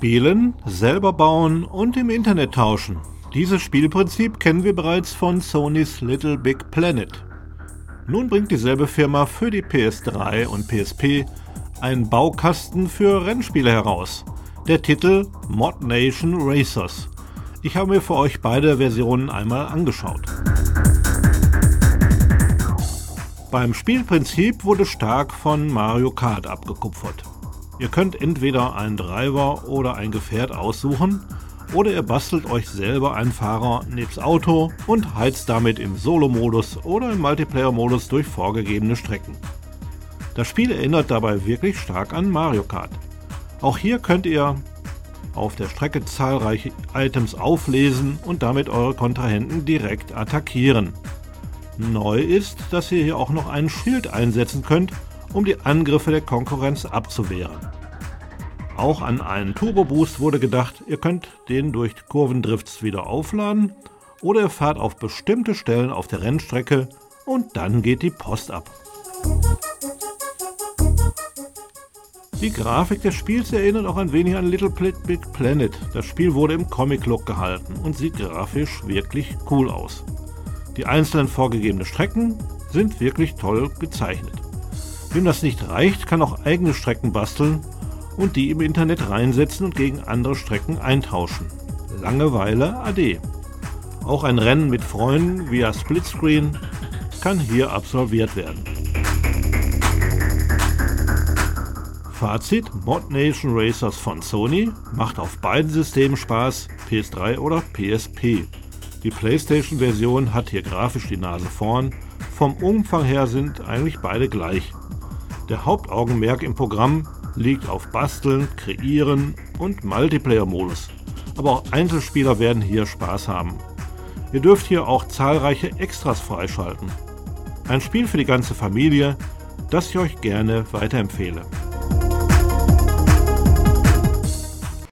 Spielen, selber bauen und im Internet tauschen. Dieses Spielprinzip kennen wir bereits von Sonys Little Big Planet. Nun bringt dieselbe Firma für die PS3 und PSP einen Baukasten für Rennspiele heraus. Der Titel Mod Nation Racers. Ich habe mir für euch beide Versionen einmal angeschaut. Beim Spielprinzip wurde stark von Mario Kart abgekupfert. Ihr könnt entweder einen Driver oder ein Gefährt aussuchen oder ihr bastelt euch selber einen Fahrer nebst Auto und heizt damit im Solo-Modus oder im Multiplayer-Modus durch vorgegebene Strecken. Das Spiel erinnert dabei wirklich stark an Mario Kart. Auch hier könnt ihr auf der Strecke zahlreiche Items auflesen und damit eure Kontrahenten direkt attackieren. Neu ist, dass ihr hier auch noch einen Schild einsetzen könnt, um die Angriffe der Konkurrenz abzuwehren. Auch an einen Turbo Boost wurde gedacht, ihr könnt den durch Kurvendrifts wieder aufladen oder ihr fahrt auf bestimmte Stellen auf der Rennstrecke und dann geht die Post ab. Die Grafik des Spiels erinnert auch ein wenig an Little Big Planet. Das Spiel wurde im Comic-Look gehalten und sieht grafisch wirklich cool aus. Die einzelnen vorgegebenen Strecken sind wirklich toll gezeichnet. Wem das nicht reicht, kann auch eigene Strecken basteln und die im Internet reinsetzen und gegen andere Strecken eintauschen. Langeweile ade. Auch ein Rennen mit Freunden via Splitscreen kann hier absolviert werden. Fazit: Mod Nation Racers von Sony macht auf beiden Systemen Spaß, PS3 oder PSP. Die PlayStation-Version hat hier grafisch die Nase vorn, vom Umfang her sind eigentlich beide gleich. Der Hauptaugenmerk im Programm liegt auf Basteln, Kreieren und Multiplayer-Modus. Aber auch Einzelspieler werden hier Spaß haben. Ihr dürft hier auch zahlreiche Extras freischalten. Ein Spiel für die ganze Familie, das ich euch gerne weiterempfehle.